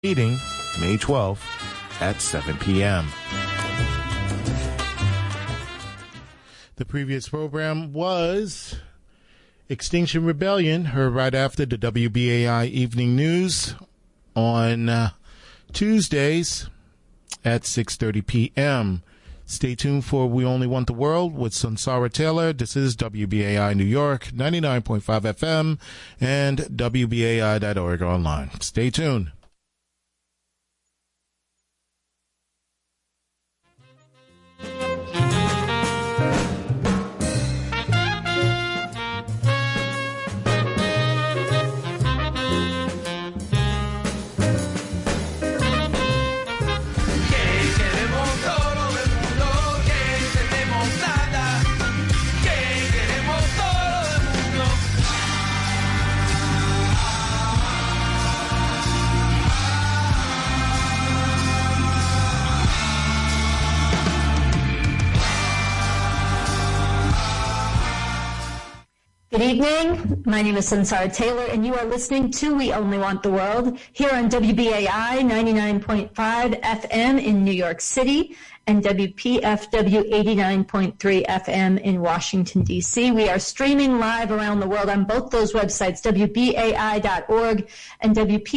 meeting May 12th at 7 p.m. The previous program was Extinction Rebellion, heard right after the WBAI Evening News on Tuesdays at 6:30 p.m. Stay tuned for We Only Want the World with Sunsara Taylor. This is WBAI New York, 99.5 FM, and WBAI.org online. Stay tuned. Good evening. My name is Sunsara Taylor, and you are listening to We Only Want the World here on WBAI 99.5 FM in New York City and WPFW 89.3 FM in Washington, D.C. We are streaming live around the world on both those websites, WBAI.org and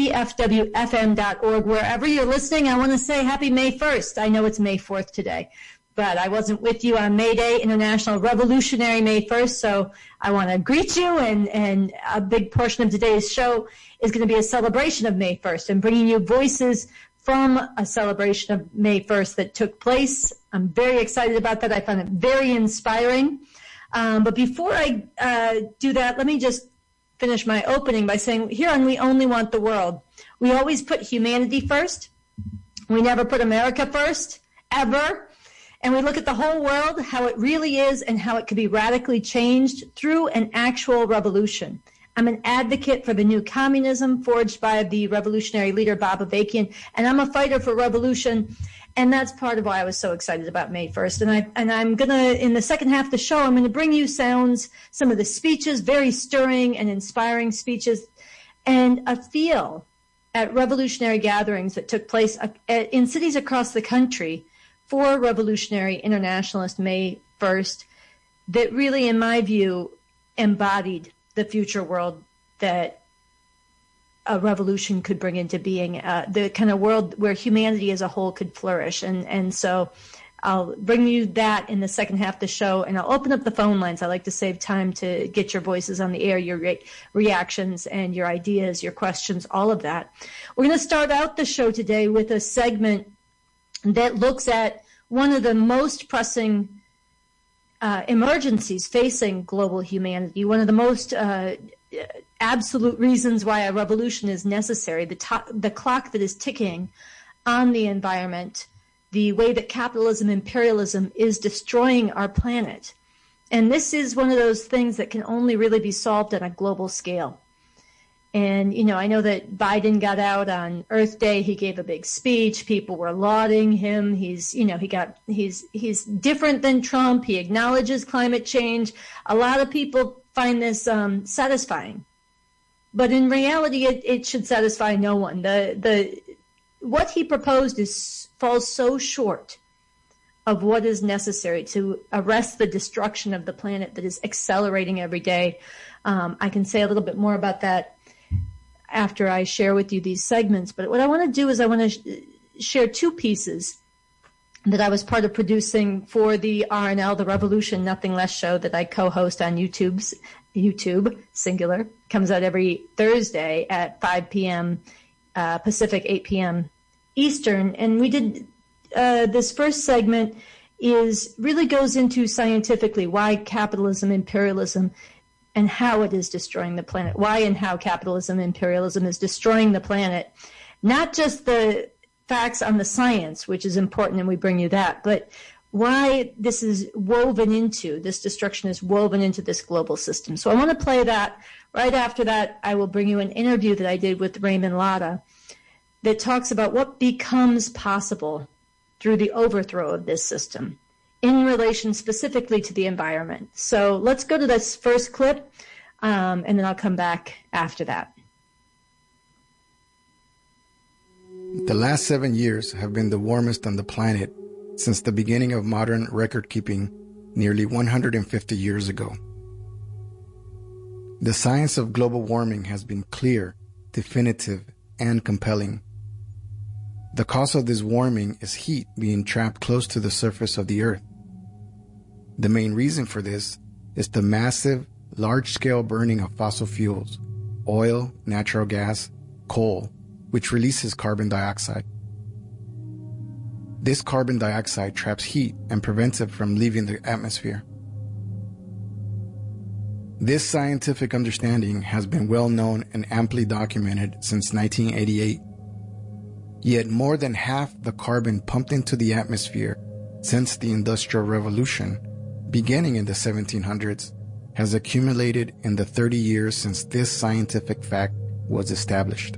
WPFWFM.org. Wherever you're listening, I want to say happy May 1st. I know it's May 4th today, but I wasn't with you on May Day, International Revolutionary May 1st, so I want to greet you, and a big portion of today's show is going to be a celebration of May 1st and bringing you voices from a celebration of May 1st that took place. I'm very excited about that. I found it very inspiring. But before I do that, let me just finish my opening by saying here on We Only Want the World, we always put humanity first. We never put America first, ever. And we look at the whole world, how it really is, and how it could be radically changed through an actual revolution. I'm an advocate for the new communism forged by the revolutionary leader Bob Avakian, and I'm a fighter for revolution, and that's part of why I was so excited about May 1st. And I'm gonna, in the second half of the show, I'm gonna bring you sounds, some of the speeches, very stirring and inspiring speeches, and a feel at revolutionary gatherings that took place in cities across the country for Revolutionary Internationalist May 1st that really, in my view, embodied the future world that a revolution could bring into being, the kind of world where humanity as a whole could flourish. And so I'll bring you that in the second half of the show, and I'll open up the phone lines. I like to save time to get your voices on the air, your reactions and your ideas, your questions, all of that. We're going to start out the show today with a segment that looks at one of the most pressing emergencies facing global humanity, one of the most absolute reasons why a revolution is necessary, the clock that is ticking on the environment, the way that capitalism, imperialism is destroying our planet. And this is one of those things that can only really be solved on a global scale. And, you know, I know that Biden got out on Earth Day. He gave a big speech. People were lauding him. He's different than Trump. He acknowledges climate change. A lot of people find this satisfying. But in reality, it should satisfy no one. What he proposed falls so short of what is necessary to arrest the destruction of the planet that is accelerating every day. I can say a little bit more about that after I share with you these segments. But what I want to do is I want to share two pieces that I was part of producing for the RNL, the Revolution Nothing Less show that I co-host on YouTube, singular, comes out every Thursday at 5 p.m. Pacific, 8 p.m. Eastern. And we did this first segment really goes into scientifically why capitalism, imperialism, and how it is destroying the planet, why and how capitalism, imperialism is destroying the planet. Not just the facts on the science, which is important, and we bring you that, but why this destruction is woven into this global system. So I want to play that. Right after that, I will bring you an interview that I did with Raymond Latta that talks about what becomes possible through the overthrow of this system in relation specifically to the environment. So let's go to this first clip, and then I'll come back after that. The last 7 years have been the warmest on the planet since the beginning of modern record-keeping nearly 150 years ago. The science of global warming has been clear, definitive, and compelling. The cause of this warming is heat being trapped close to the surface of the Earth. The main reason for this is the massive, large-scale burning of fossil fuels, oil, natural gas, coal, which releases carbon dioxide. This carbon dioxide traps heat and prevents it from leaving the atmosphere. This scientific understanding has been well known and amply documented since 1988. Yet more than half the carbon pumped into the atmosphere since the Industrial Revolution, beginning in the 1700s, has accumulated in the 30 years since this scientific fact was established.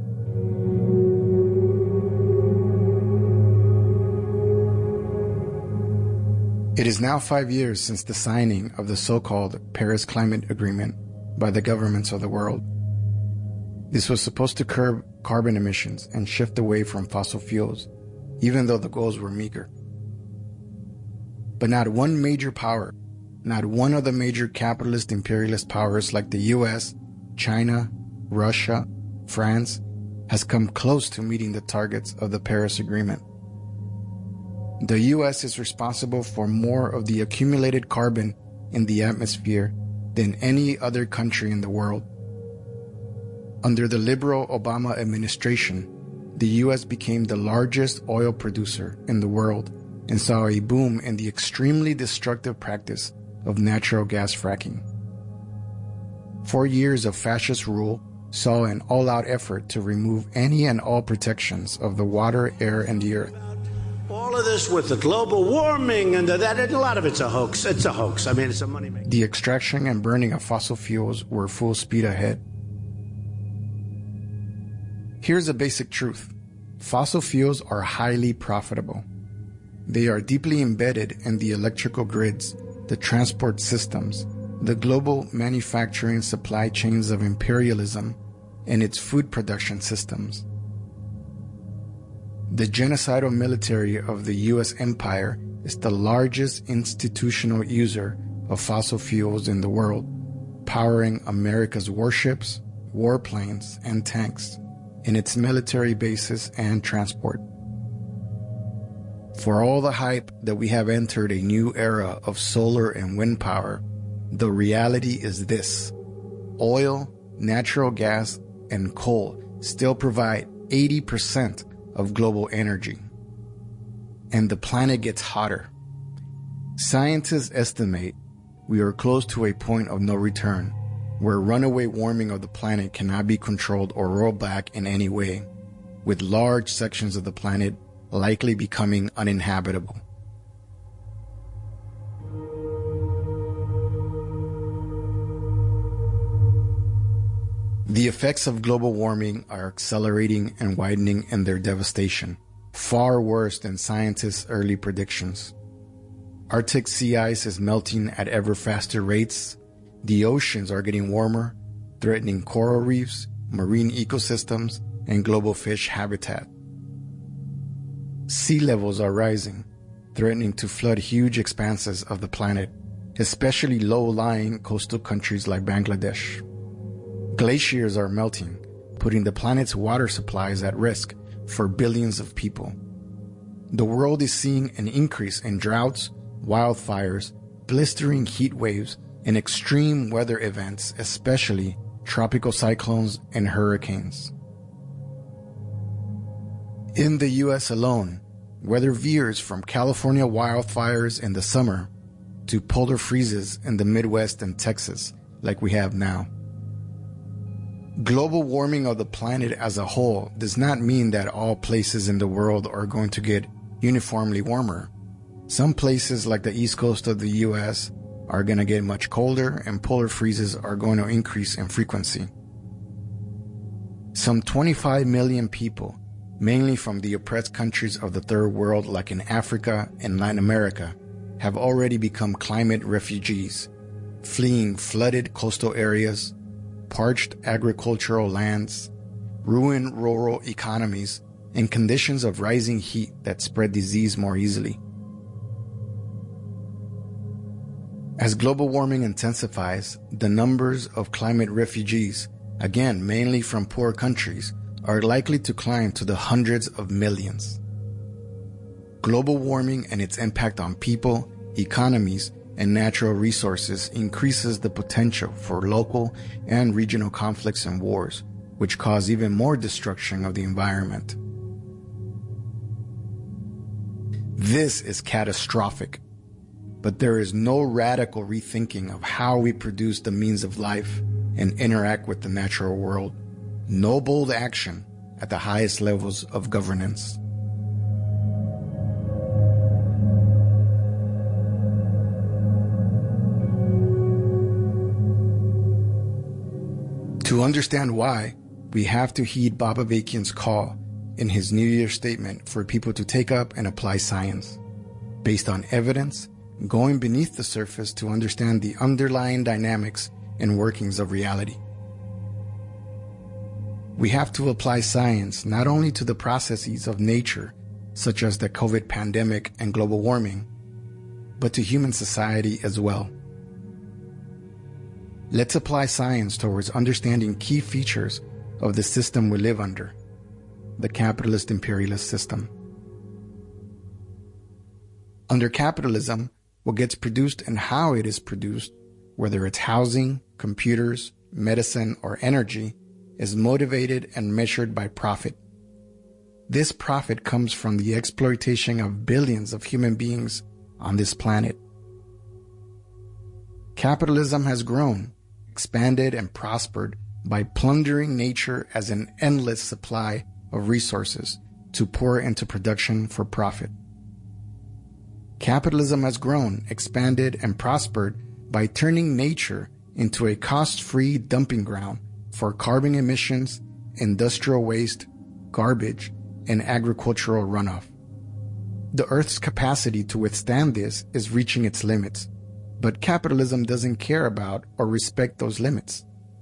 It is now 5 years since the signing of the so-called Paris Climate Agreement by the governments of the world. This was supposed to curb carbon emissions and shift away from fossil fuels, even though the goals were meager. But not one major power, not one of the major capitalist imperialist powers like the US, China, Russia, France, has come close to meeting the targets of the Paris Agreement. The US is responsible for more of the accumulated carbon in the atmosphere than any other country in the world. Under the liberal Obama administration, the US became the largest oil producer in the world and saw a boom in the extremely destructive practice of natural gas fracking. 4 years of fascist rule saw an all-out effort to remove any and all protections of the water, air, and the earth. All of this with the global warming and that, and a lot of it's a hoax. It's a hoax. I mean, it's a money maker. The extraction and burning of fossil fuels were full speed ahead. Here's a basic truth. Fossil fuels are highly profitable. They are deeply embedded in the electrical grids, the transport systems, the global manufacturing supply chains of imperialism, and its food production systems. The genocidal military of the U.S. empire is the largest institutional user of fossil fuels in the world, powering America's warships, warplanes, and tanks in its military bases and transport. For all the hype that we have entered a new era of solar and wind power, the reality is this: oil, natural gas, and coal still provide 80% of global energy. And the planet gets hotter. Scientists estimate we are close to a point of no return, where runaway warming of the planet cannot be controlled or rolled back in any way, with large sections of the planet likely becoming uninhabitable. The effects of global warming are accelerating and widening in their devastation, far worse than scientists' early predictions. Arctic sea ice is melting at ever faster rates. The oceans are getting warmer, threatening coral reefs, marine ecosystems, and global fish habitat. Sea levels are rising, threatening to flood huge expanses of the planet, especially low-lying coastal countries like Bangladesh. Glaciers are melting, putting the planet's water supplies at risk for billions of people. The world is seeing an increase in droughts, wildfires, blistering heat waves, and extreme weather events, especially tropical cyclones and hurricanes. In the U.S. alone, weather veers from California wildfires in the summer to polar freezes in the Midwest and Texas, like we have now. Global warming of the planet as a whole does not mean that all places in the world are going to get uniformly warmer. Some places like the east coast of the U.S. are going to get much colder, and polar freezes are going to increase in frequency. Some 25 million people, mainly from the oppressed countries of the third world like in Africa and Latin America, have already become climate refugees, fleeing flooded coastal areas, parched agricultural lands, ruined rural economies, and conditions of rising heat that spread disease more easily. As global warming intensifies, the numbers of climate refugees, again mainly from poor countries, are likely to climb to the hundreds of millions. Global warming and its impact on people, economies, and natural resources increases the potential for local and regional conflicts and wars, which cause even more destruction of the environment. This is catastrophic, but there is no radical rethinking of how we produce the means of life and interact with the natural world. No bold action at the highest levels of governance. To understand why, we have to heed Bob Avakian's call in his New Year's statement for people to take up and apply science, based on evidence, going beneath the surface to understand the underlying dynamics and workings of reality. We have to apply science not only to the processes of nature, such as the COVID pandemic and global warming, but to human society as well. Let's apply science towards understanding key features of the system we live under, the capitalist imperialist system. Under capitalism, what gets produced and how it is produced, whether it's housing, computers, medicine, or energy, is motivated and measured by profit. This profit comes from the exploitation of billions of human beings on this planet. Capitalism has grown, expanded, and prospered by plundering nature as an endless supply of resources to pour into production for profit. Capitalism has grown, expanded, and prospered by turning nature into a cost-free dumping ground for carbon emissions, industrial waste, garbage, and agricultural runoff. The Earth's capacity to withstand this is reaching its limits, but capitalism doesn't care about or respect those limits.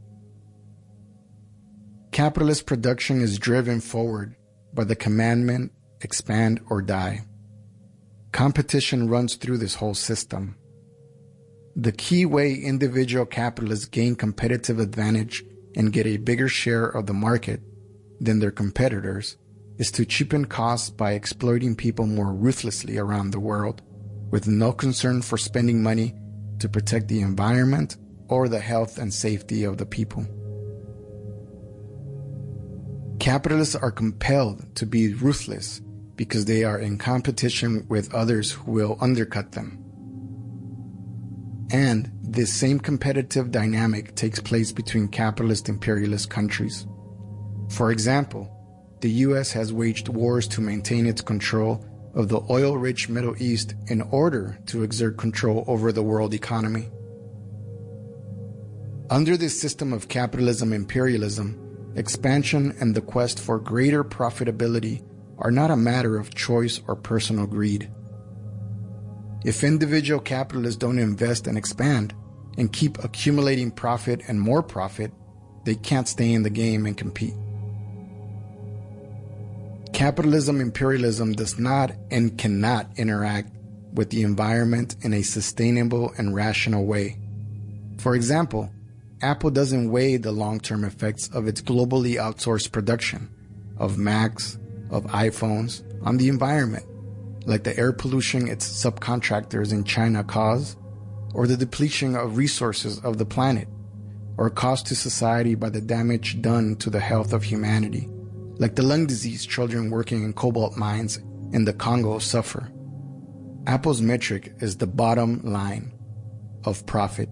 Capitalist production is driven forward by the commandment, expand or die. Competition runs through this whole system. The key way individual capitalists gain competitive advantage and get a bigger share of the market than their competitors is to cheapen costs by exploiting people more ruthlessly around the world, with no concern for spending money to protect the environment or the health and safety of the people. Capitalists are compelled to be ruthless because they are in competition with others who will undercut them. And this same competitive dynamic takes place between capitalist imperialist countries. For example, the US has waged wars to maintain its control of the oil-rich Middle East in order to exert control over the world economy. Under this system of capitalism imperialism, expansion and the quest for greater profitability are not a matter of choice or personal greed. If individual capitalists don't invest and expand and keep accumulating profit and more profit, they can't stay in the game and compete. Capitalism imperialism does not and cannot interact with the environment in a sustainable and rational way. For example, Apple doesn't weigh the long-term effects of its globally outsourced production of Macs, of iPhones on the environment, like the air pollution its subcontractors in China cause, or the depletion of resources of the planet, or cost to society by the damage done to the health of humanity, like the lung disease children working in cobalt mines in the Congo suffer. Apple's metric is the bottom line of profit.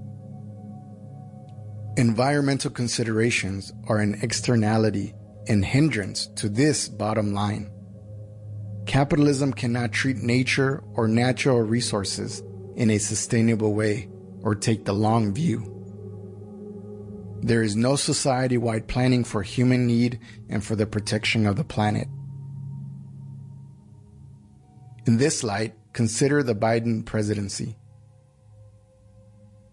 Environmental considerations are an externality and hindrance to this bottom line. Capitalism cannot treat nature or natural resources in a sustainable way or take the long view. There is no society-wide planning for human need and for the protection of the planet. In this light, consider the Biden presidency.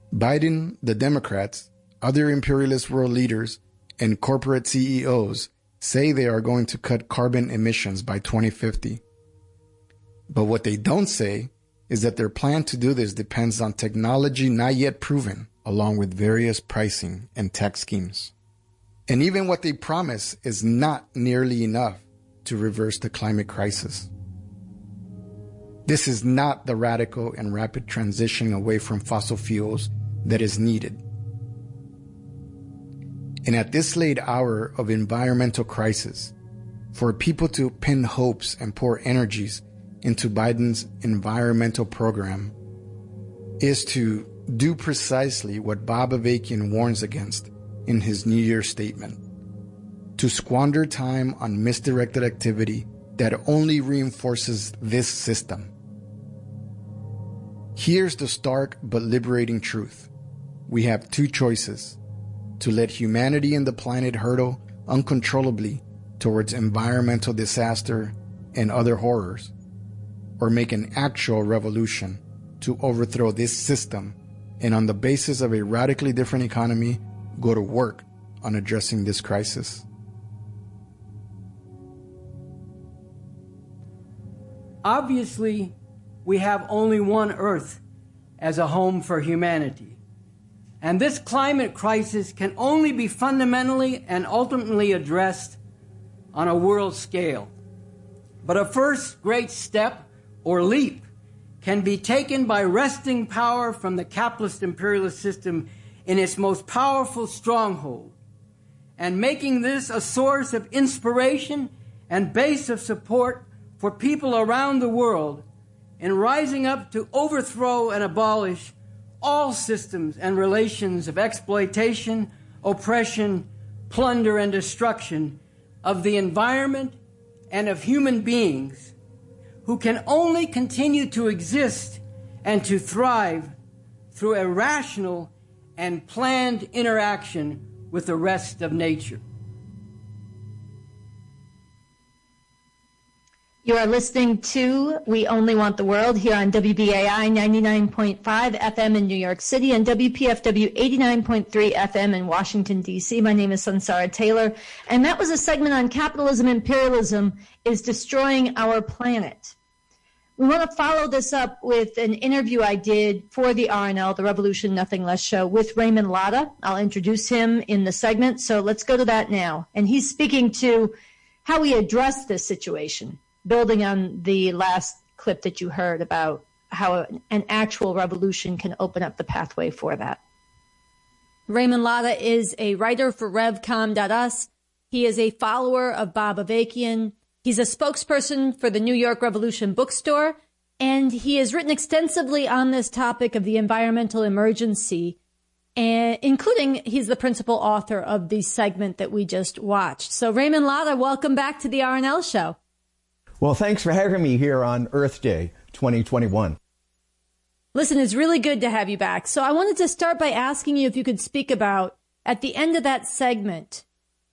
Biden, the Democrats, other imperialist world leaders, and corporate CEOs say they are going to cut carbon emissions by 2050. But what they don't say is that their plan to do this depends on technology not yet proven, along with various pricing and tax schemes. And even what they promise is not nearly enough to reverse the climate crisis. This is not the radical and rapid transition away from fossil fuels that is needed. And at this late hour of environmental crisis, for people to pin hopes and pour energies into Biden's environmental program is to do precisely what Bob Avakian warns against in his New Year's statement: to squander time on misdirected activity that only reinforces this system. Here's the stark but liberating truth. We have two choices: to let humanity and the planet hurtle uncontrollably towards environmental disaster and other horrors, or make an actual revolution to overthrow this system and, on the basis of a radically different economy, go to work on addressing this crisis. Obviously, we have only one Earth as a home for humanity. And this climate crisis can only be fundamentally and ultimately addressed on a world scale. But a first great step or leap can be taken by wresting power from the capitalist imperialist system in its most powerful stronghold and making this a source of inspiration and base of support for people around the world in rising up to overthrow and abolish all systems and relations of exploitation, oppression, plunder, and destruction of the environment and of human beings, who can only continue to exist and to thrive through a rational and planned interaction with the rest of nature. You are listening to We Only Want the World here on WBAI 99.5 FM in New York City and WPFW 89.3 FM in Washington, D.C. My name is Sansara Taylor, and that was a segment on capitalism. Imperialism is destroying our planet. We want to follow this up with an interview I did for the RNL, the Revolution Nothing Less show, with Raymond Latta. I'll introduce him in the segment, so let's go to that now. And he's speaking to how we address this situation, building on the last clip that you heard about how an actual revolution can open up the pathway for that. Raymond Latta is a writer for RevCom.us. He is a follower of Bob Avakian. He's a spokesperson for the New York Revolution bookstore, and he has written extensively on this topic of the environmental emergency, and including he's the principal author of the segment that we just watched. So Raymond Latta, welcome back to the RNL show. Well, thanks for having me here on Earth Day 2021. Listen, it's really good to have you back. So I wanted to start by asking you if you could speak about, at the end of that segment,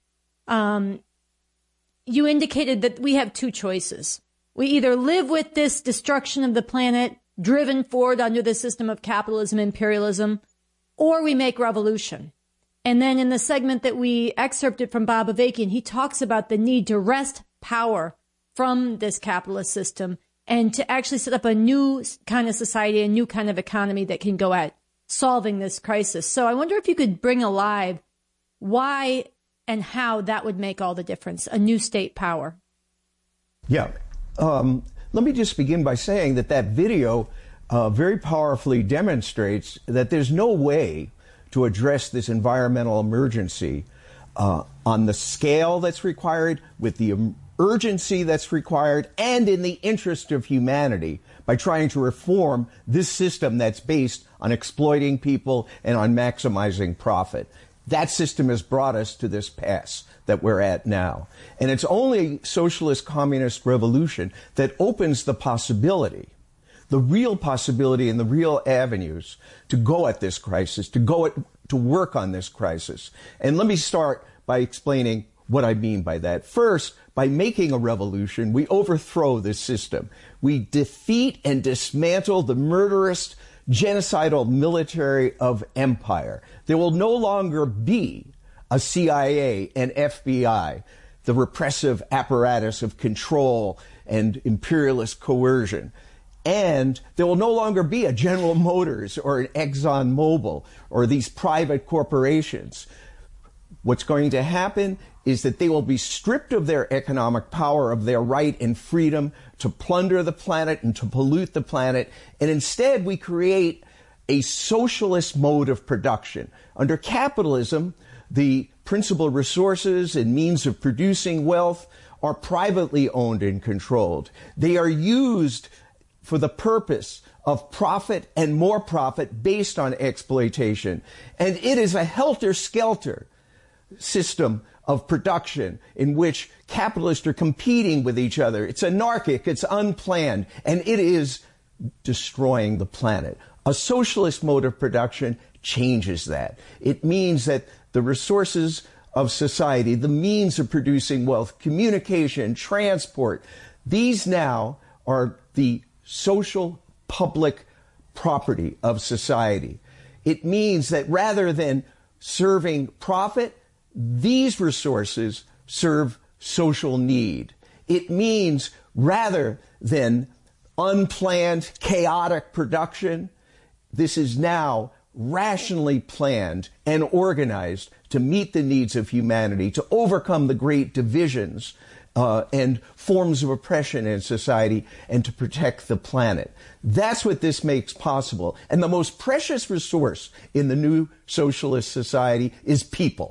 you indicated that we have two choices. We either live with this destruction of the planet, driven forward under the system of capitalism, imperialism, or we make revolution. And then in the segment that we excerpted from Bob Avakian, he talks about the need to wrest power from this capitalist system and to actually set up a new kind of society, a new kind of economy that can go at solving this crisis. So I wonder if you could bring alive why and how that would make all the difference, a new state power. Yeah. Let me just begin by saying that video very powerfully demonstrates that there's no way to address this environmental emergency on the scale that's required, with the urgency that's required, and in the interest of humanity, by trying to reform this system that's based on exploiting people and on maximizing profit. That system has brought us to this pass that we're at now. And it's only socialist communist revolution that opens the possibility, the real possibility and the real avenues to go at this crisis, to work on this crisis. And let me start by explaining what I mean by that. First, by making a revolution, we overthrow this system. We defeat and dismantle the murderous, genocidal military of empire. There will no longer be a CIA and FBI. the repressive apparatus of control and imperialist coercion. And there will no longer be a General Motors or an Exxon Mobil or these private corporations. What's going to happen is that they will be stripped of their economic power, of their right and freedom to plunder the planet and to pollute the planet. And instead, we create a socialist mode of production. Under capitalism, the principal resources and means of producing wealth are privately owned and controlled. They are used for the purpose of profit and more profit based on exploitation. And it is a helter-skelter system of production in which capitalists are competing with each other. It's anarchic, it's unplanned, and it is destroying the planet. A socialist mode of production changes that. It means that the resources of society, the means of producing wealth, communication, transport, these now are the social public property of society. It means that rather than serving profit, these resources serve social need. It means rather than unplanned, chaotic production, this is now rationally planned and organized to meet the needs of humanity, to overcome the great divisions and forms of oppression in society, and to protect the planet. That's what this makes possible. And the most precious resource in the new socialist society is people.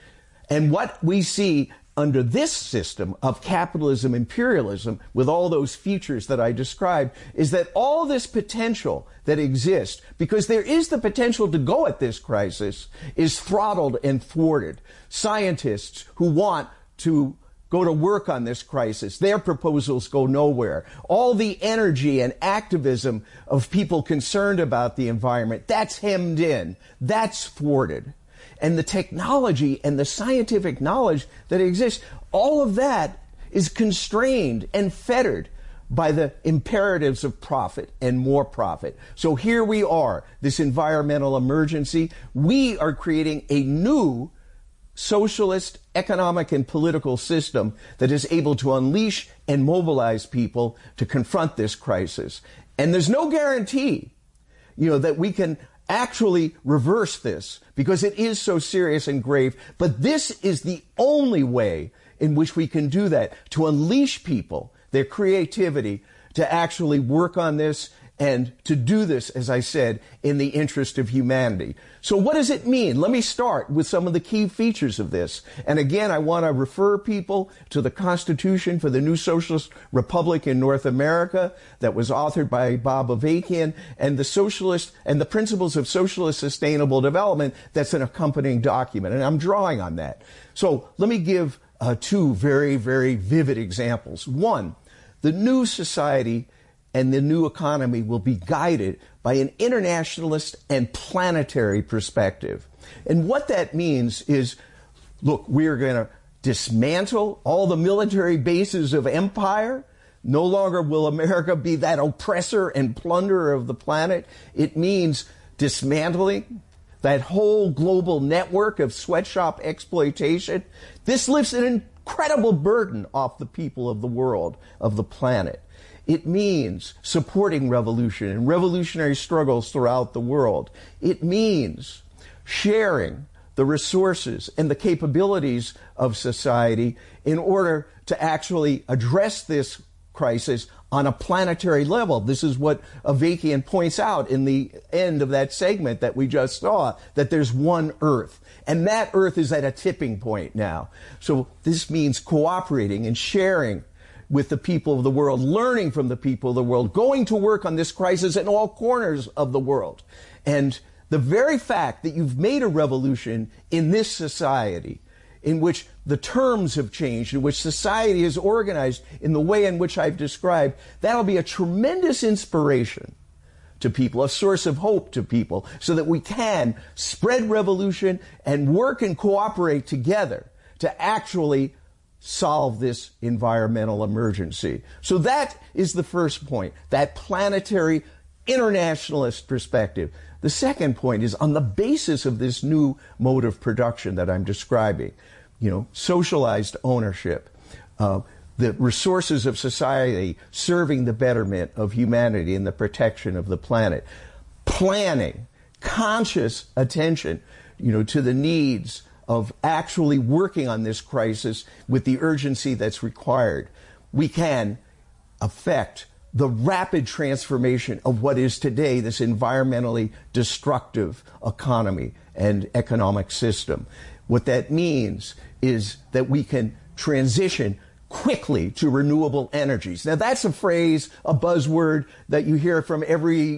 And what we see under this system of capitalism, imperialism, with all those features that I described, is that all this potential that exists, because there is the potential to go at this crisis, is throttled and thwarted. Scientists who want to go to work on this crisis, their proposals go nowhere. All the energy and activism of people concerned about the environment, that's hemmed in, that's thwarted. And the technology and the scientific knowledge that exists, all of that is constrained and fettered by the imperatives of profit and more profit. So here we are, this environmental emergency. We are creating a new socialist economic and political system that is able to unleash and mobilize people to confront this crisis. And there's no guarantee, that we can actually reverse this, because it is so serious and grave. But this is the only way in which we can do that, to unleash people, their creativity, to actually work on this and to do this, as I said, in the interest of humanity. So what does it mean? Let me start with some of the key features of this. And again, I want to refer people to the Constitution for the New Socialist Republic in North America that was authored by Bob Avakian, and the Socialist and the Principles of Socialist Sustainable Development. That's an accompanying document, and I'm drawing on that. So let me give two very, very vivid examples. One, the new society and the new economy will be guided by an internationalist and planetary perspective. And what that means is, look, we're going to dismantle all the military bases of empire. No longer will America be that oppressor and plunderer of the planet. It means dismantling that whole global network of sweatshop exploitation. This lifts an incredible burden off the people of the world, of the planet. It means supporting revolution and revolutionary struggles throughout the world. It means sharing the resources and the capabilities of society in order to actually address this crisis on a planetary level. This is what Avakian points out in the end of that segment that we just saw, that there's one Earth. And that Earth is at a tipping point now. So this means cooperating and sharing with the people of the world, learning from the people of the world, going to work on this crisis in all corners of the world. And the very fact that you've made a revolution in this society, in which the terms have changed, in which society is organized in the way in which I've described, that'll be a tremendous inspiration to people, a source of hope to people, so that we can spread revolution and work and cooperate together to actually solve this environmental emergency. So that is the first point, that planetary internationalist perspective. The second point is, on the basis of this new mode of production that I'm describing, socialized ownership, the resources of society serving the betterment of humanity and the protection of the planet, planning, conscious attention, to the needs of actually working on this crisis with the urgency that's required, we can affect the rapid transformation of what is today this environmentally destructive economy and economic system. What that means is that we can transition quickly to renewable energies. Now, that's a phrase, a buzzword that you hear from every,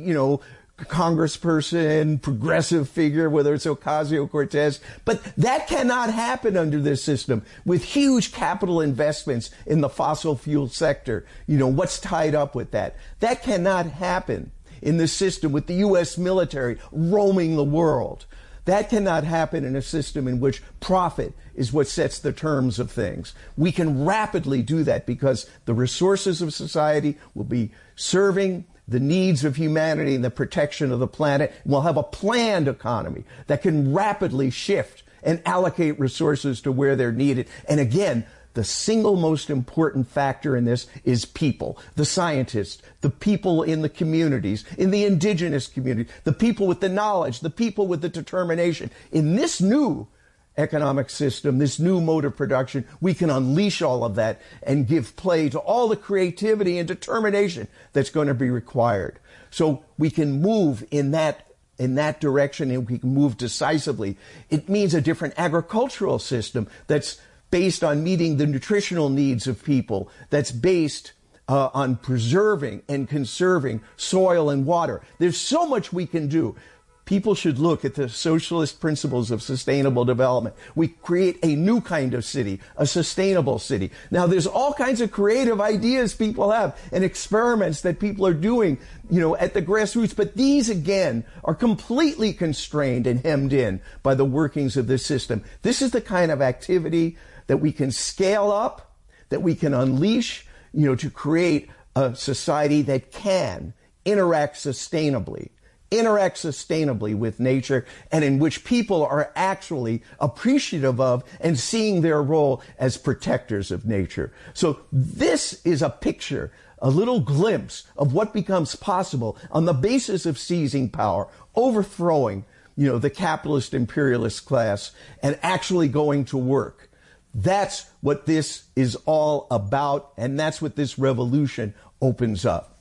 congressperson, progressive figure, whether it's Ocasio-Cortez. But that cannot happen under this system with huge capital investments in the fossil fuel sector. What's tied up with that? That cannot happen in this system with the U.S. military roaming the world. That cannot happen in a system in which profit is what sets the terms of things. We can rapidly do that because the resources of society will be serving the needs of humanity and the protection of the planet. We'll have a planned economy that can rapidly shift and allocate resources to where they're needed. And again, the single most important factor in this is people, the scientists, the people in the communities, in the indigenous community, the people with the knowledge, the people with the determination. In this new economic system, this new mode of production, we can unleash all of that and give play to all the creativity and determination that's going to be required. So we can move in that direction, and we can move decisively. It means a different agricultural system that's based on meeting the nutritional needs of people, that's based on preserving and conserving soil and water. There's so much we can do. People should look at the socialist principles of sustainable development. We create a new kind of city, a sustainable city. Now, there's all kinds of creative ideas people have and experiments that people are doing, at the grassroots. But these, again, are completely constrained and hemmed in by the workings of this system. This is the kind of activity that we can scale up, that we can unleash, to create a society that can interact sustainably with nature, and in which people are actually appreciative of and seeing their role as protectors of nature. So this is a picture, a little glimpse of what becomes possible on the basis of seizing power, overthrowing, the capitalist imperialist class, and actually going to work. That's what this is all about, and that's what this revolution opens up.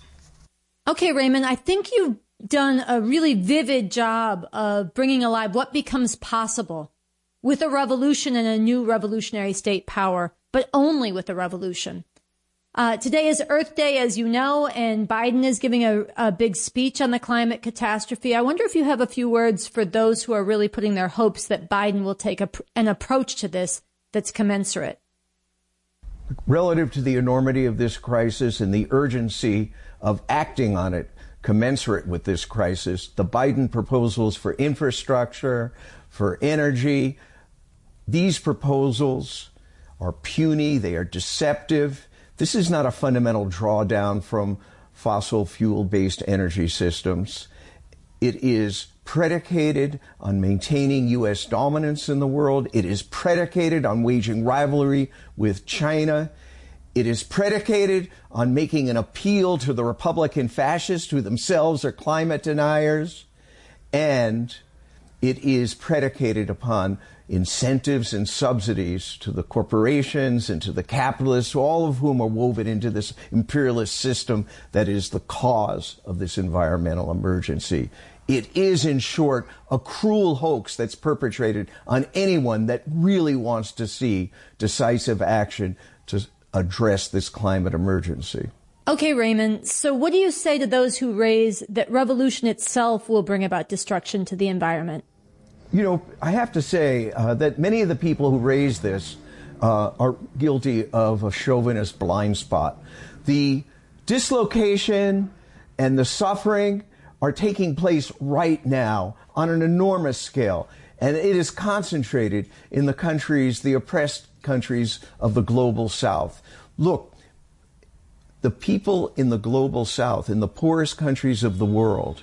Okay, Raymond, I think you've done a really vivid job of bringing alive what becomes possible with a revolution and a new revolutionary state power, but only with a revolution. Today is Earth Day, as you know, and Biden is giving a big speech on the climate catastrophe. I wonder if you have a few words for those who are really putting their hopes that Biden will take an approach to this that's commensurate. Relative to the enormity of this crisis and the urgency of acting on it, commensurate with this crisis, the Biden proposals for infrastructure, for energy, these proposals are puny, they are deceptive. This is not a fundamental drawdown from fossil fuel-based energy systems. It is predicated on maintaining U.S. dominance in the world. It is predicated on waging rivalry with China. It is predicated on making an appeal to the Republican fascists who themselves are climate deniers. And it is predicated upon incentives and subsidies to the corporations and to the capitalists, all of whom are woven into this imperialist system that is the cause of this environmental emergency. It is, in short, a cruel hoax that's perpetrated on anyone that really wants to see decisive action to address this climate emergency. Okay, Raymond, so what do you say to those who raise that revolution itself will bring about destruction to the environment? I have to say that many of the people who raise this are guilty of a chauvinist blind spot. The dislocation and the suffering are taking place right now on an enormous scale, and it is concentrated in the oppressed countries of the global South. Look, the people in the global South, in the poorest countries of the world,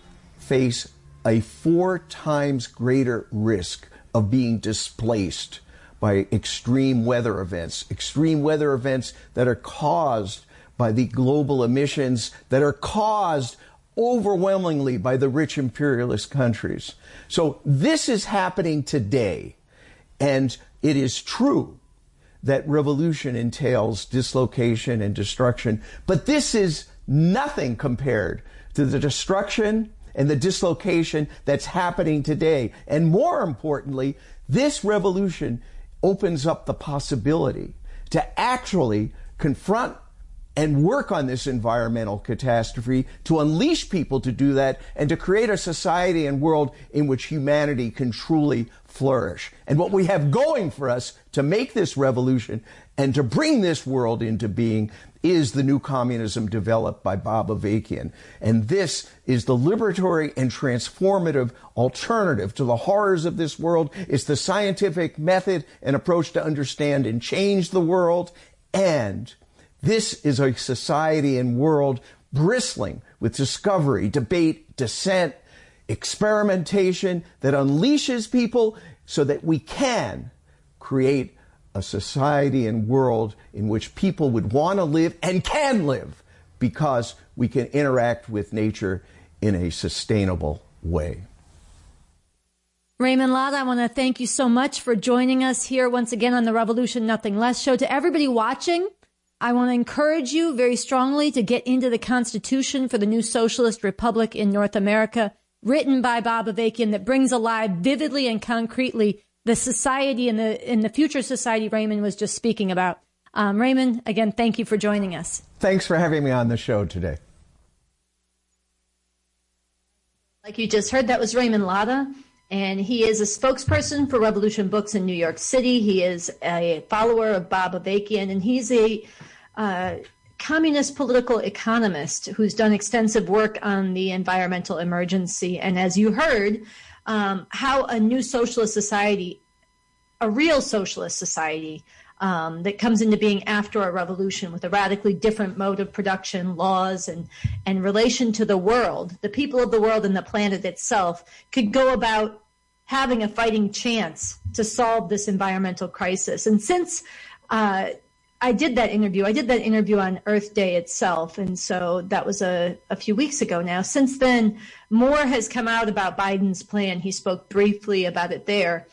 face a 4 times greater risk of being displaced by extreme weather events that are caused by the global emissions that are caused overwhelmingly by the rich imperialist countries. So this is happening today, and it is true that revolution entails dislocation and destruction, but this is nothing compared to the destruction and the dislocation that's happening today. And more importantly, this revolution opens up the possibility to actually confront and work on this environmental catastrophe, to unleash people to do that, and to create a society and world in which humanity can truly flourish. And what we have going for us to make this revolution and to bring this world into being is the new communism developed by Bob Avakian. And this is the liberatory and transformative alternative to the horrors of this world. It's the scientific method and approach to understand and change the world. And this is a society and world bristling with discovery, debate, dissent, experimentation that unleashes people so that we can create a society and world in which people would want to live and can live because we can interact with nature in a sustainable way. Raymond Latta, I want to thank you so much for joining us here once again on the Revolution Nothing Less show. To everybody watching, I want to encourage you very strongly to get into the Constitution for the New Socialist Republic in North America, written by Bob Avakian, that brings alive vividly and concretely the society and the future society Raymond was just speaking about. Raymond, again, thank you for joining us. Thanks for having me on the show today. Like you just heard, that was Raymond Latta, and he is a spokesperson for Revolution Books in New York City. He is a follower of Bob Avakian, and he's a communist political economist who's done extensive work on the environmental emergency. And as you heard, how a new socialist society, a real socialist society that comes into being after a revolution with a radically different mode of production, laws, and relation to the world, the people of the world and the planet itself, could go about having a fighting chance to solve this environmental crisis. And since I did that interview on Earth Day itself, and so that was a few weeks ago now. Since then, more has come out about Biden's plan. He spoke briefly about it there.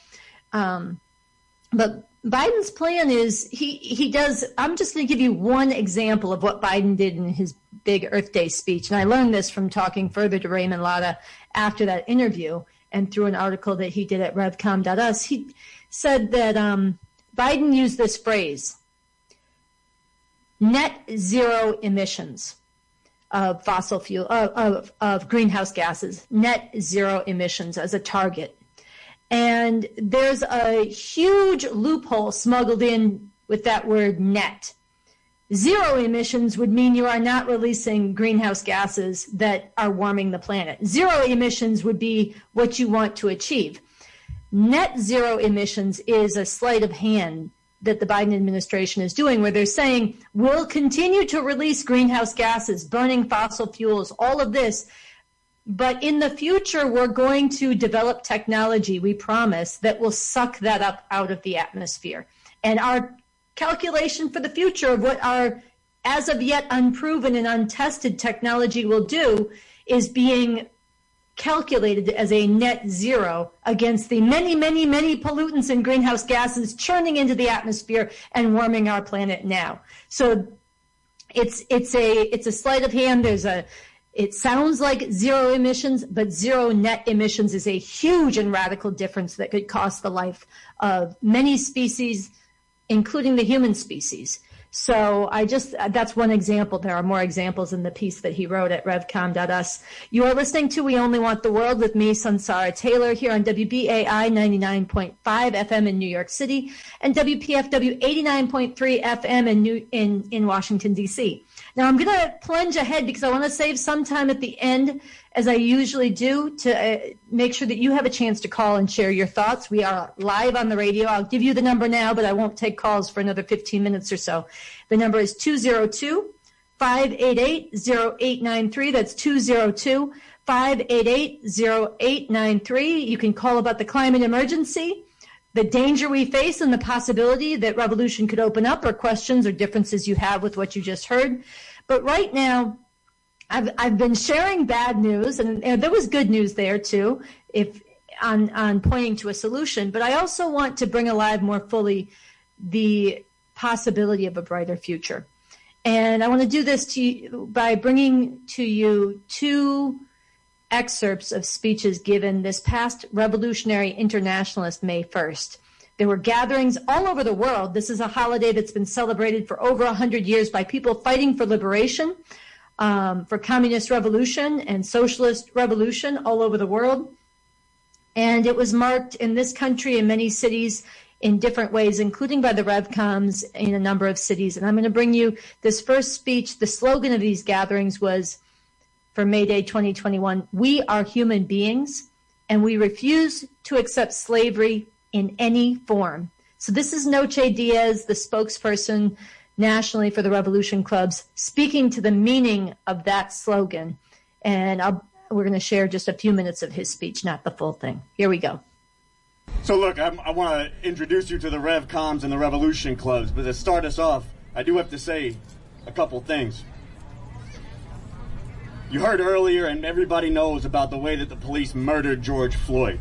But Biden's plan is, he does, I'm just going to give you one example of what Biden did in his big Earth Day speech. And I learned this from talking further to Raymond Latta after that interview and through an article that he did at revcom.us. He said that Biden used this phrase, net zero emissions of fossil fuel, of greenhouse gases, net zero emissions as a target. And there's a huge loophole smuggled in with that word net. Zero emissions would mean you are not releasing greenhouse gases that are warming the planet. Zero emissions would be what you want to achieve. Net zero emissions is a sleight of hand that the Biden administration is doing, where they're saying, we'll continue to release greenhouse gases, burning fossil fuels, all of this, but in the future, we're going to develop technology, we promise, that will suck that up out of the atmosphere. And our calculation for the future of what our as of yet unproven and untested technology will do is being calculated as a net zero against the many, many, many pollutants and greenhouse gases churning into the atmosphere and warming our planet now. So it's a sleight of hand. It sounds like zero emissions, but zero net emissions is a huge and radical difference that could cost the life of many species, including the human species. So that's one example. There are more examples in the piece that he wrote at revcom.us. You are listening to We Only Want the World with me, Sansara Taylor, here on WBAI 99.5 FM in New York City and WPFW 89.3 FM in Washington, D.C. Now, I'm going to plunge ahead because I want to save some time at the end, as I usually do, to make sure that you have a chance to call and share your thoughts. We are live on the radio. I'll give you the number now, but I won't take calls for another 15 minutes or so. The number is 202-588-0893. That's 202-588-0893. You can call about the climate emergency, the danger we face and the possibility that revolution could open up, or questions or differences you have with what you just heard. But right now, I've been sharing bad news, and there was good news there too, on pointing to a solution. But I also want to bring alive more fully the possibility of a brighter future. And I want to do this by bringing to you two excerpts of speeches given this past Revolutionary Internationalist May 1st. There were gatherings all over the world. This is a holiday that's been celebrated for over 100 years by people fighting for liberation, for communist revolution and socialist revolution all over the world. And it was marked in this country in many cities in different ways, including by the RevComs in a number of cities. And I'm going to bring you this first speech. The slogan of these gatherings was, for May Day 2021, "We are human beings, and we refuse to accept slavery in any form." So this is Noche Diaz, the spokesperson nationally for the Revolution Clubs, speaking to the meaning of that slogan. And we're going to share just a few minutes of his speech, not the full thing. Here we go. So look, I want to introduce you to the RevComs and the Revolution Clubs, but to start us off, I do have to say a couple things. You heard earlier, and everybody knows about the way that the police murdered George Floyd.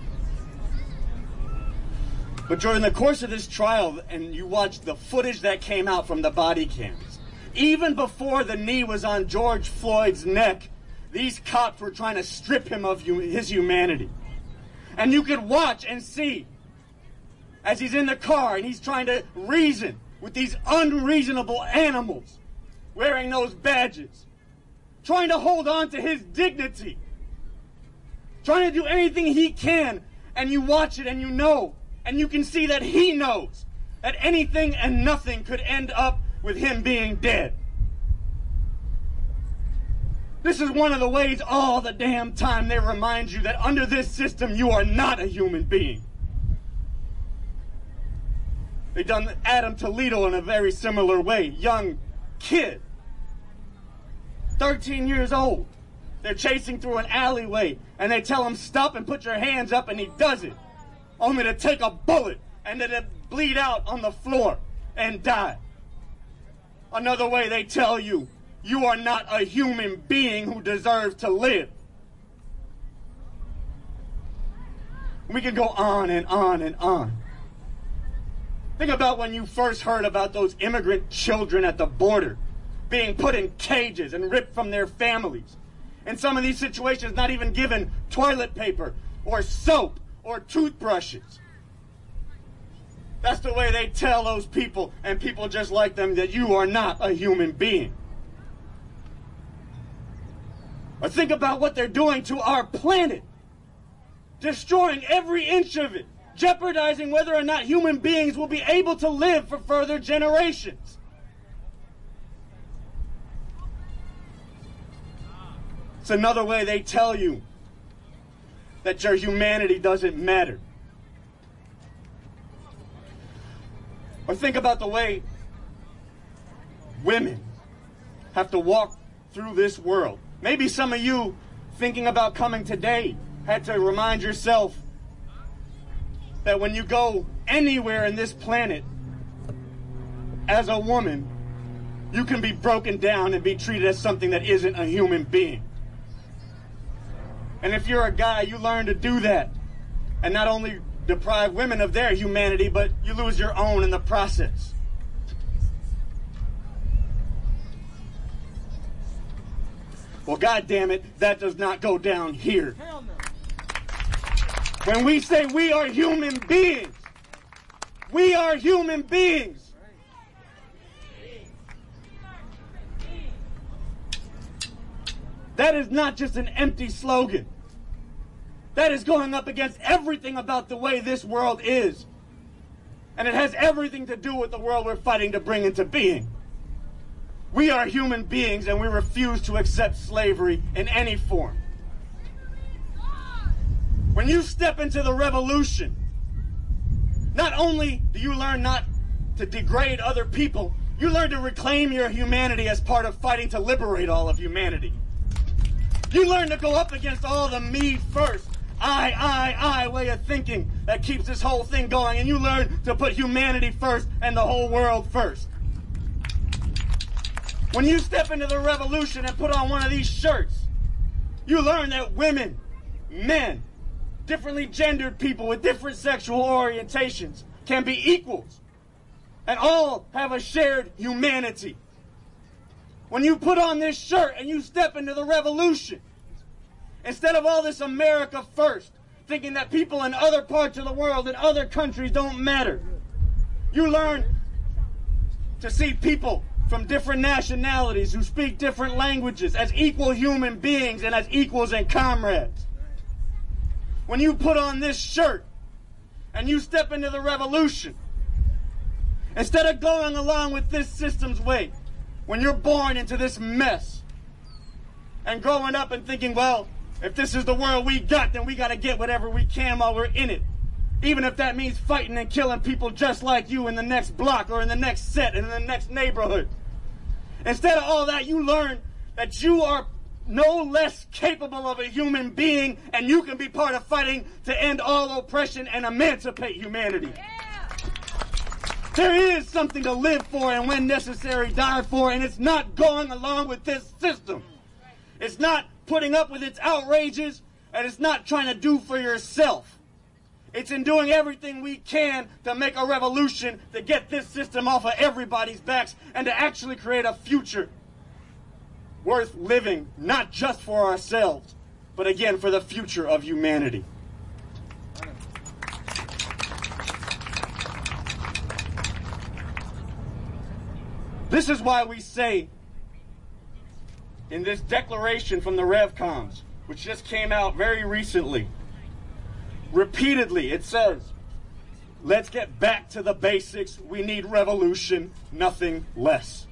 But during the course of this trial, and you watched the footage that came out from the body cams, even before the knee was on George Floyd's neck, these cops were trying to strip him of his humanity. And you could watch and see as he's in the car and he's trying to reason with these unreasonable animals wearing those badges, trying to hold on to his dignity, trying to do anything he can, and you watch it and you know, and you can see that he knows that anything and nothing could end up with him being dead. This is one of the ways all the damn time they remind you that under this system you are not a human being. They done Adam Toledo in a very similar way. Young kid, 13 years old. They're chasing through an alleyway and they tell him stop and put your hands up, and he does it, only to take a bullet and then bleed out on the floor and die. Another way they tell you, you are not a human being who deserves to live. We can go on and on and on. Think about when you first heard about those immigrant children at the border being put in cages and ripped from their families. In some of these situations, not even given toilet paper or soap or toothbrushes. That's the way they tell those people and people just like them that you are not a human being. Or think about what they're doing to our planet. Destroying every inch of it. Jeopardizing whether or not human beings will be able to live for further generations. It's another way they tell you that your humanity doesn't matter. Or think about the way women have to walk through this world. Maybe some of you thinking about coming today had to remind yourself that when you go anywhere in this planet as a woman, you can be broken down and be treated as something that isn't a human being. And if you're a guy, you learn to do that and not only deprive women of their humanity, but you lose your own in the process. Well, God damn it, that does not go down here. When we say we are human beings, we are human beings. That is not just an empty slogan. That is going up against everything about the way this world is. And it has everything to do with the world we're fighting to bring into being. We are human beings and we refuse to accept slavery in any form. When you step into the revolution, not only do you learn not to degrade other people, you learn to reclaim your humanity as part of fighting to liberate all of humanity. You learn to go up against all the me first, I way of thinking that keeps this whole thing going, and you learn to put humanity first and the whole world first. When you step into the revolution and put on one of these shirts, you learn that women, men, differently gendered people with different sexual orientations can be equals and all have a shared humanity. When you put on this shirt and you step into the revolution, instead of all this America first, thinking that people in other parts of the world and other countries don't matter, you learn to see people from different nationalities who speak different languages as equal human beings and as equals and comrades. When you put on this shirt and you step into the revolution, instead of going along with this system's way, when you're born into this mess and growing up and thinking, well, if this is the world we got, then we got to get whatever we can while we're in it. Even if that means fighting and killing people just like you in the next block or in the next set and in the next neighborhood. Instead of all that, you learn that you are no less capable of a human being, and you can be part of fighting to end all oppression and emancipate humanity. There is something to live for and when necessary die for, and it's not going along with this system. It's not putting up with its outrages, and it's not trying to do for yourself. It's in doing everything we can to make a revolution to get this system off of everybody's backs and to actually create a future worth living, not just for ourselves, but again for the future of humanity. This is why we say in this declaration from the RevComs, which just came out very recently, repeatedly it says, let's get back to the basics. We need revolution, nothing less.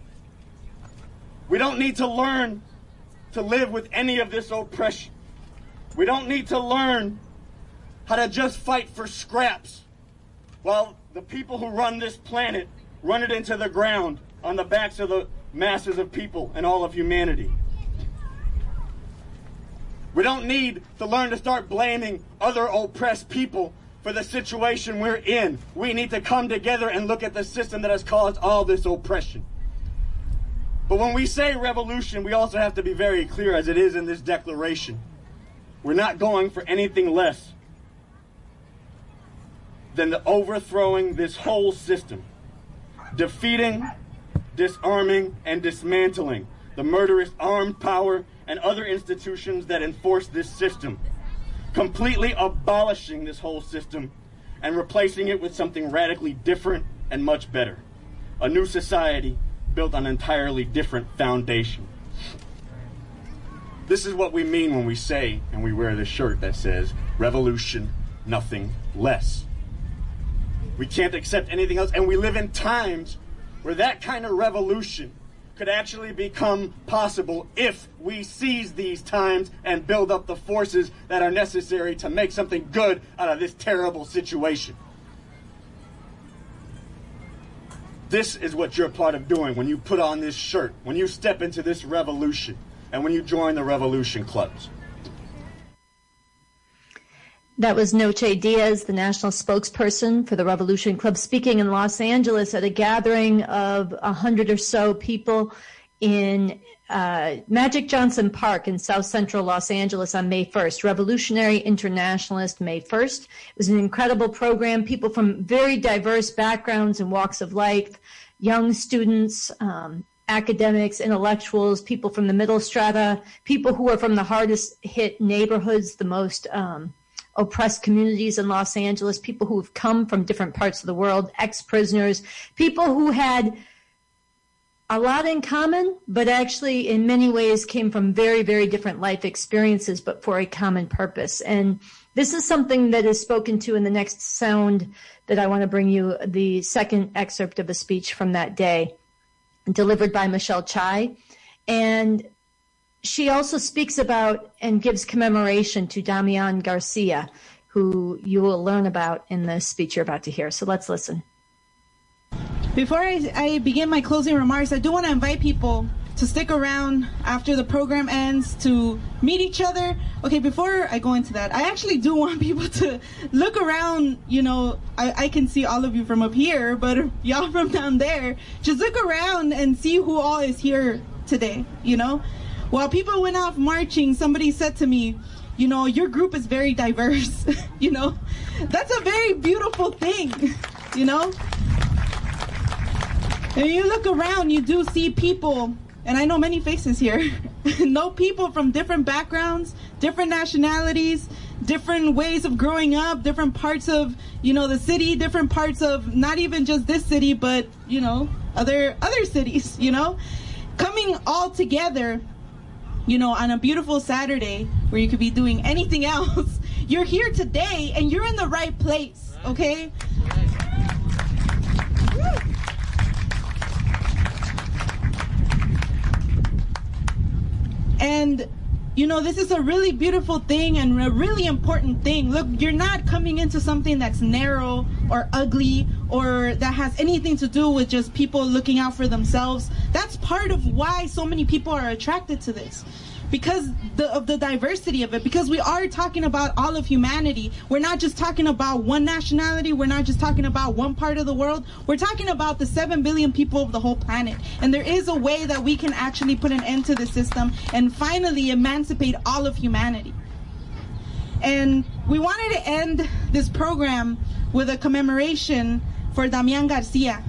We don't need to learn to live with any of this oppression. We don't need to learn how to just fight for scraps while the people who run this planet run it into the ground on the backs of the masses of people and all of humanity. We don't need to learn to start blaming other oppressed people for the situation we're in. We need to come together and look at the system that has caused all this oppression. But when we say revolution, we also have to be very clear, as it is in this declaration. We're not going for anything less than the overthrowing this whole system, defeating, disarming, and dismantling the murderous armed power and other institutions that enforce this system, completely abolishing this whole system and replacing it with something radically different and much better. A new society built on an entirely different foundation. This is what we mean when we say and we wear this shirt that says, revolution, nothing less. We can't accept anything else, and we live in times where that kind of revolution could actually become possible if we seize these times and build up the forces that are necessary to make something good out of this terrible situation. This is what you're a part of doing when you put on this shirt, when you step into this revolution, and when you join the revolution clubs. That was Noche Diaz, the national spokesperson for the Revolution Club, speaking in Los Angeles at a gathering of 100 or so people in Magic Johnson Park in South Central Los Angeles on May 1st. Revolutionary Internationalist May 1st. It was an incredible program. People from very diverse backgrounds and walks of life, young students, academics, intellectuals, people from the middle strata, people who are from the hardest hit neighborhoods, the most oppressed communities in Los Angeles, people who have come from different parts of the world, ex-prisoners, people who had a lot in common, but actually in many ways came from very, very different life experiences, but for a common purpose. And this is something that is spoken to in the next sound that I want to bring you, the second excerpt of a speech from that day, delivered by Michelle Chai. And she also speaks about and gives commemoration to Damian Garcia, who you will learn about in the speech you're about to hear. So let's listen. Before I begin my closing remarks, I do want to invite people to stick around after the program ends to meet each other. Okay, before I go into that, I actually do want people to look around. You know, I can see all of you from up here, but y'all from down there, just look around and see who all is here today, you know? While people went off marching, somebody said to me, you know, your group is very diverse, you know? That's a very beautiful thing, you know? And you look around, you do see people, and I know many faces here, know people from different backgrounds, different nationalities, different ways of growing up, different parts of, you know, the city, different parts of not even just this city, but, you know, other cities, you know? Coming all together, you know, on a beautiful Saturday where you could be doing anything else. You're here today and you're in the right place, okay? And, you know, this is a really beautiful thing and a really important thing. Look, you're not coming into something that's narrow or ugly or that has anything to do with just people looking out for themselves. That's part of why so many people are attracted to this. Because of the diversity of it, because we are talking about all of humanity. We're not just talking about one nationality. We're not just talking about one part of the world. We're talking about the 7 billion people of the whole planet. And there is a way that we can actually put an end to the system and finally emancipate all of humanity. And we wanted to end this program with a commemoration for Damian Garcia,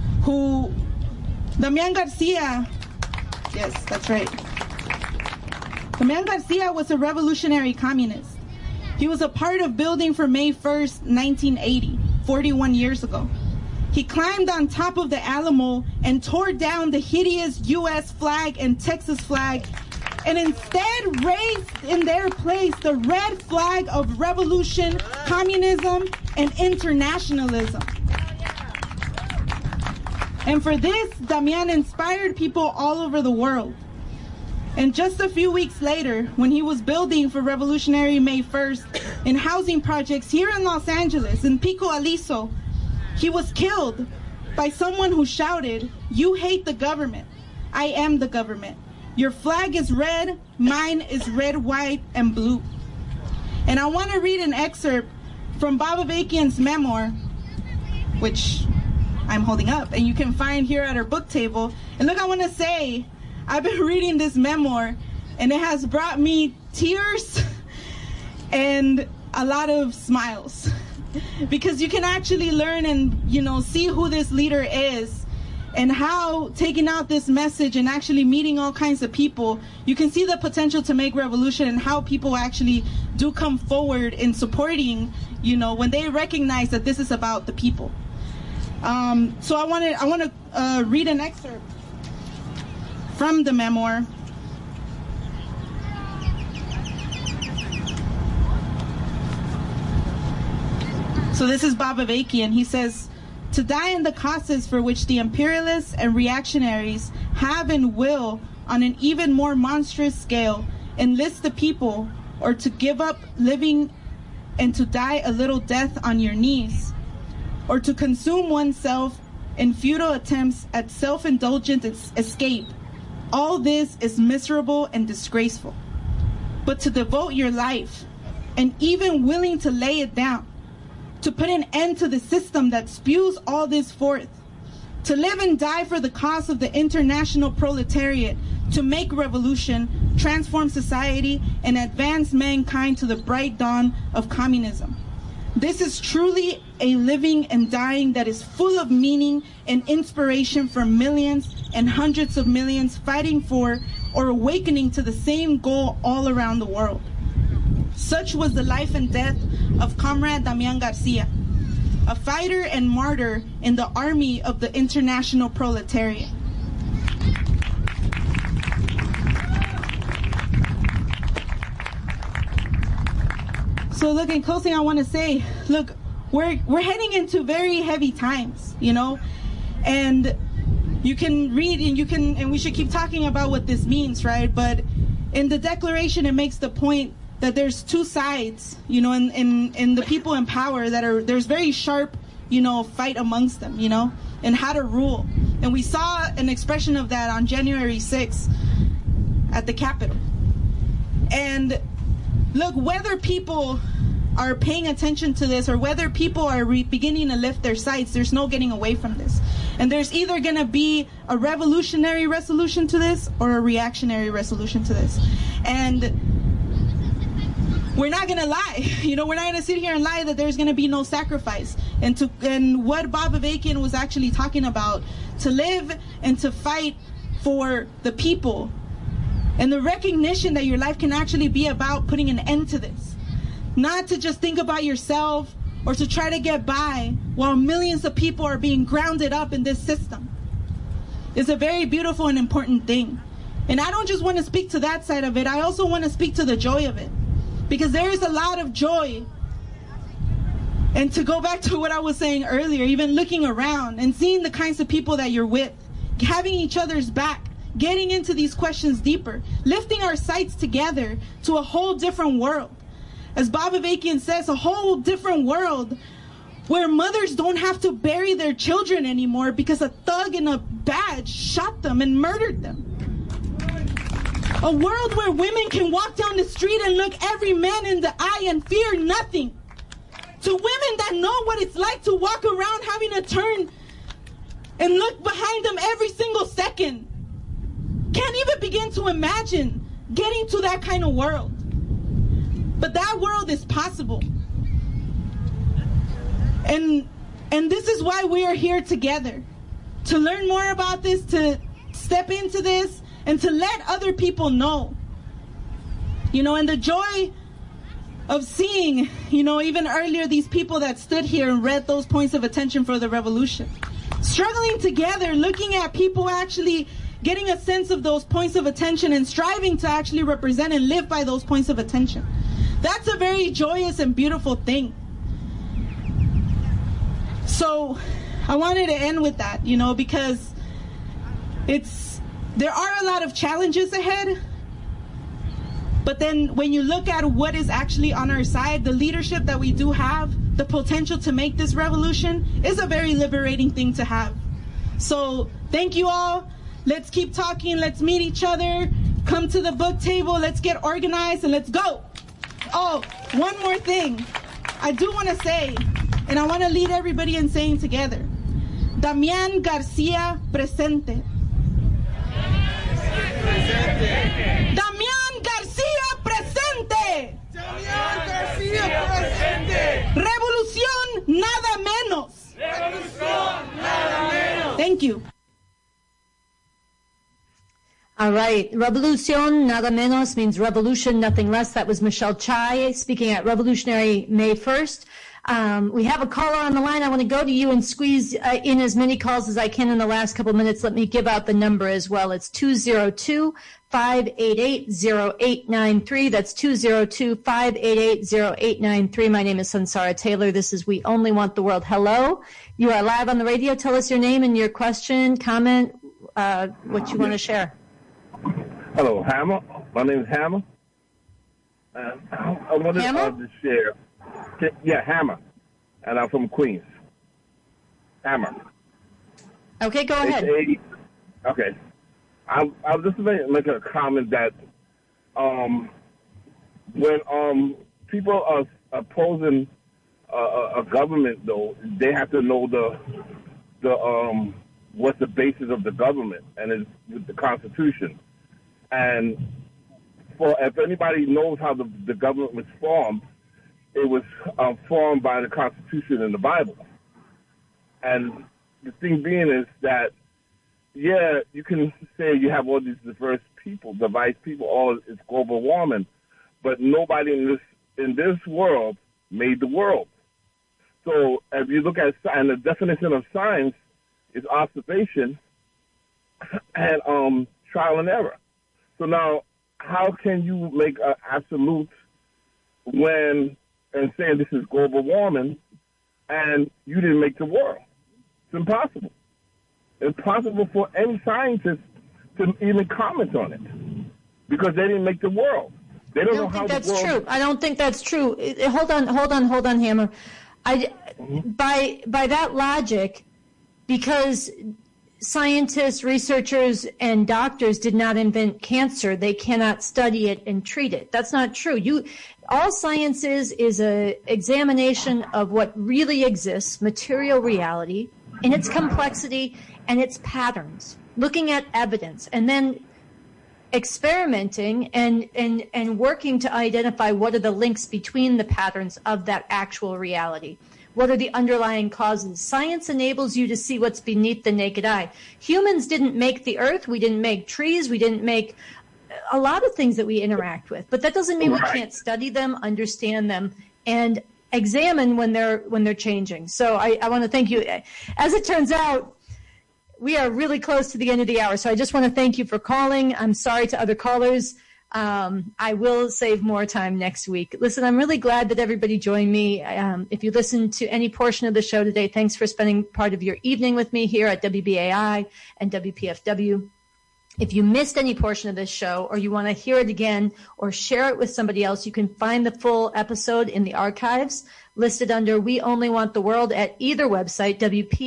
Damian Garcia, yes, that's right. Damian Garcia was a revolutionary communist. He was a part of building for May 1st, 1980, 41 years ago. He climbed on top of the Alamo and tore down the hideous U.S. flag and Texas flag, and instead raised in their place the red flag of revolution, communism, and internationalism. And for this, Damian inspired people all over the world. And just a few weeks later, when he was building for Revolutionary May 1st in housing projects here in Los Angeles, in Pico Aliso, he was killed by someone who shouted, "You hate the government. I am the government. Your flag is red, mine is red, white, and blue." And I want to read an excerpt from Bob Avakian's memoir, which I'm holding up, and you can find here at our book table. And look, I want to say, I've been reading this memoir, and it has brought me tears and a lot of smiles. Because you can actually learn and, you know, see who this leader is and how taking out this message and actually meeting all kinds of people, you can see the potential to make revolution and how people actually do come forward in supporting, you know, when they recognize that this is about the people. So I want to read an excerpt from the memoir. So this is Bob Avakian. He says, "To die in the causes for which the imperialists and reactionaries have and will, on an even more monstrous scale, enlist the people, or to give up living and to die a little death on your knees, or to consume oneself in futile attempts at self-indulgent escape, all this is miserable and disgraceful. But to devote your life, and even willing to lay it down, to put an end to the system that spews all this forth, to live and die for the cause of the international proletariat, to make revolution, transform society, and advance mankind to the bright dawn of communism. This is truly a living and dying that is full of meaning and inspiration for millions and hundreds of millions fighting for or awakening to the same goal all around the world." Such was the life and death of Comrade Damian Garcia, a fighter and martyr in the army of the international proletariat. So look, in closing, I want to say, look, we're heading into very heavy times, you know, and you can read and we should keep talking about what this means, right? But in the Declaration, it makes the point that there's two sides, you know, in the people in power there's very sharp, you know, fight amongst them, you know, and how to rule. And we saw an expression of that on January 6th at the Capitol. And look, whether people are paying attention to this or whether people are beginning to lift their sights, there's no getting away from this. And there's either going to be a revolutionary resolution to this or a reactionary resolution to this. And we're not going to lie. We're not going to sit here and lie that there's going to be no sacrifice. And what Bob Avakian was actually talking about, to live and to fight for the people. And the recognition that your life can actually be about putting an end to this. Not to just think about yourself or to try to get by while millions of people are being grounded up in this system. It's a very beautiful and important thing. And I don't just want to speak to that side of it. I also want to speak to the joy of it. Because there is a lot of joy. And to go back to what I was saying earlier, even looking around and seeing the kinds of people that you're with, having each other's back, getting into these questions deeper, lifting our sights together to a whole different world. As Bob Avakian says, a whole different world where mothers don't have to bury their children anymore because a thug in a badge shot them and murdered them. A world where women can walk down the street and look every man in the eye and fear nothing. To women that know what it's like to walk around having to turn and look behind them every single second. Can't even begin to imagine getting to that kind of world. But that world is possible. And this is why we are here together. To learn more about this, to step into this, and to let other people know. And the joy of seeing, even earlier, these people that stood here and read those points of attention for the revolution. Struggling together, looking at people actually getting a sense of those points of attention and striving to actually represent and live by those points of attention. That's a very joyous and beautiful thing. So I wanted to end with that, because there are a lot of challenges ahead. But then when you look at what is actually on our side, the leadership that we do have, the potential to make this revolution is a very liberating thing to have. So thank you all. Let's keep talking. Let's meet each other. Come to the book table. Let's get organized and let's go. Oh, one more thing I do want to say, and I want to lead everybody in saying together. Damián García presente. Damián García presente. Damián García presente. Revolución nada menos. Revolución nada menos. Thank you. All right. Revolución, nada menos, means revolution, nothing less. That was Michelle Chai speaking at Revolutionary May 1st. We have a caller on the line. I want to go to you and squeeze in as many calls as I can in the last couple of minutes. Let me give out the number as well. It's 202-588-0893. That's 202-588-0893. My name is Sansara Taylor. This is We Only Want the World. Hello. You are live on the radio. Tell us your name and your question, comment, what you want to share. Hello, Hammer. My name is Hammer. I wanted to share. Yeah, Hammer. And I'm from Queens. Hammer. Okay, go ahead. Okay. I was just making a comment that when people are opposing a government, though, they have to know the what's the basis of the government, and it's with the Constitution. And if anybody knows how the government was formed, it was formed by the Constitution and the Bible. And the thing being is that, yeah, you can say you have all these diverse people, all it's global warming, but nobody in this world made the world. So if you look at, and the definition of science is observation and trial and error. So now, how can you make an absolute and saying this is global warming and you didn't make the world? It's impossible. It's impossible for any scientist to even comment on it because they didn't make the world. They don't know how the world. That's true. I don't think that's true. Hold on, Hammer. By that logic, because scientists, researchers, and doctors did not invent cancer, they cannot study it and treat it. That's not true. All science is a examination of what really exists, material reality, in its complexity and its patterns, looking at evidence, and then experimenting and working to identify what are the links between the patterns of that actual reality. What are the underlying causes? Science enables you to see what's beneath the naked eye. Humans didn't make the earth. We didn't make trees. We didn't make a lot of things that we interact with. But that doesn't mean we can't study them, understand them, and examine when they're changing. So I want to thank you. As it turns out, we are really close to the end of the hour. So I just want to thank you for calling. I'm sorry to other callers. I will save more time next week. Listen, I'm really glad that everybody joined me. If you listened to any portion of the show today, thanks for spending part of your evening with me here at WBAI and WPFW. If you missed any portion of this show or you want to hear it again or share it with somebody else, you can find the full episode in the archives listed under We Only Want the World at either website,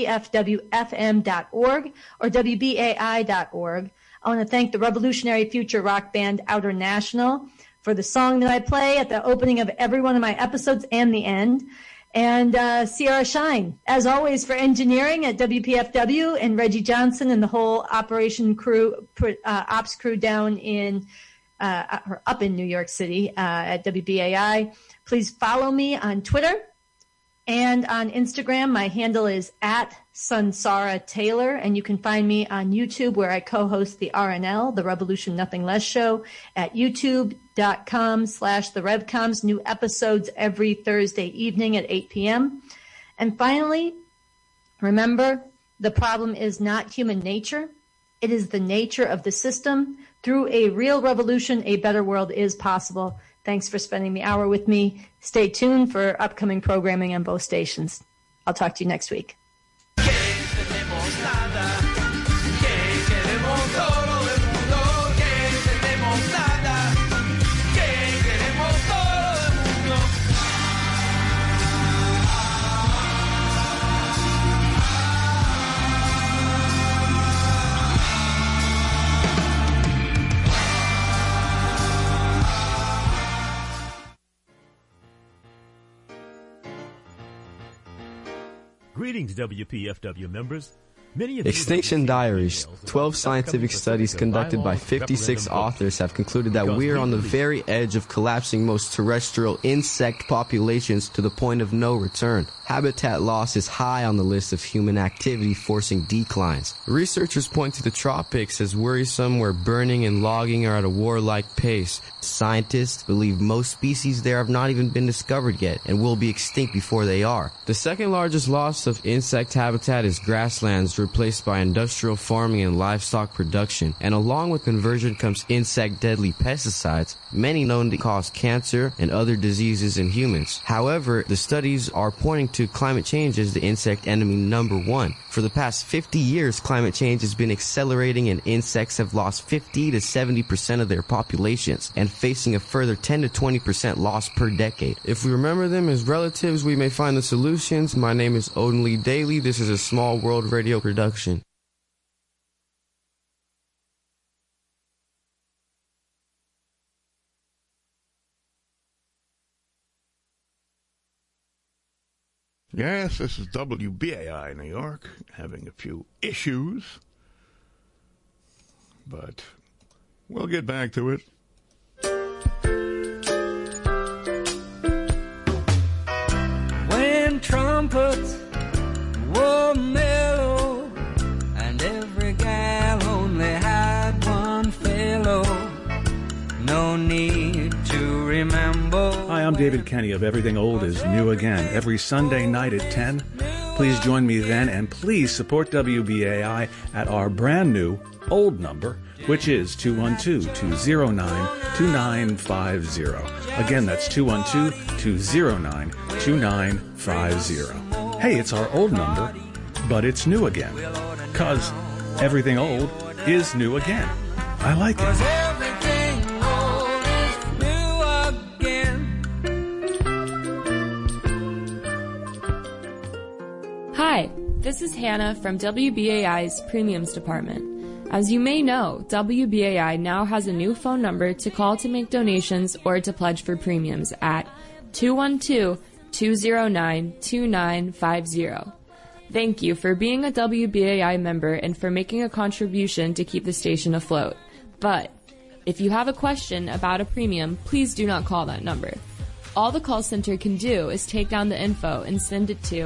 WPFWFM.org or WBAI.org. I want to thank the revolutionary future rock band Outer National for the song that I play at the opening of every one of my episodes and the end. And Sierra Shine, as always, for engineering at WPFW, and Reggie Johnson and the whole operation crew, ops crew down in or up in New York City at WBAI. Please follow me on Twitter and on Instagram. My handle is @Sunsara Taylor, and you can find me on YouTube, where I co-host the RNL, the Revolution Nothing Less show, at youtube.com/the Revcoms. New episodes every Thursday evening at 8 p.m. And finally, remember, the problem is not human nature. It is the nature of the system. Through a real revolution, a better world is possible. Thanks for spending the hour with me. Stay tuned for upcoming programming on both stations. I'll talk to you next week. Greetings, WPFW members. Extinction Diaries. 12 scientific studies conducted by 56 authors have concluded that we are on the very edge of collapsing most terrestrial insect populations to the point of no return. Habitat loss is high on the list of human activity forcing declines. Researchers point to the tropics as worrisome, where burning and logging are at a warlike pace. Scientists believe most species there have not even been discovered yet and will be extinct before they are. The second largest loss of insect habitat is grasslands, replaced by industrial farming and livestock production. And along with conversion comes insect-deadly pesticides, many known to cause cancer and other diseases in humans. However, the studies are pointing to climate change as the insect enemy number one. For the past 50 years, climate change has been accelerating, and insects have lost 50 to 70% of their populations and facing a further 10 to 20% loss per decade. If we remember them as relatives, we may find the solutions. My name is Odin Lee Daly. This is a Small World Radio production. Yes, this is WBAI New York, having a few issues, but we'll get back to it. When trumpets were mellow and every gal only had one fellow, no need to remember. Hi, I'm David Kenny of Everything Old is New Again, every Sunday night at 10. Please join me then, and please support WBAI at our brand new old number, which is 212-209-2950. Again, that's 212-209-2950. Hey, it's our old number, but it's new again, 'cause everything old is new again. I like it. Hi, This is Hannah from WBAI's Premiums Department. As you may know, WBAI now has a new phone number to call to make donations or to pledge for premiums at 212-209-2950. Thank you for being a WBAI member and for making a contribution to keep the station afloat. But if you have a question about a premium, please do not call that number. All the call center can do is take down the info and send it to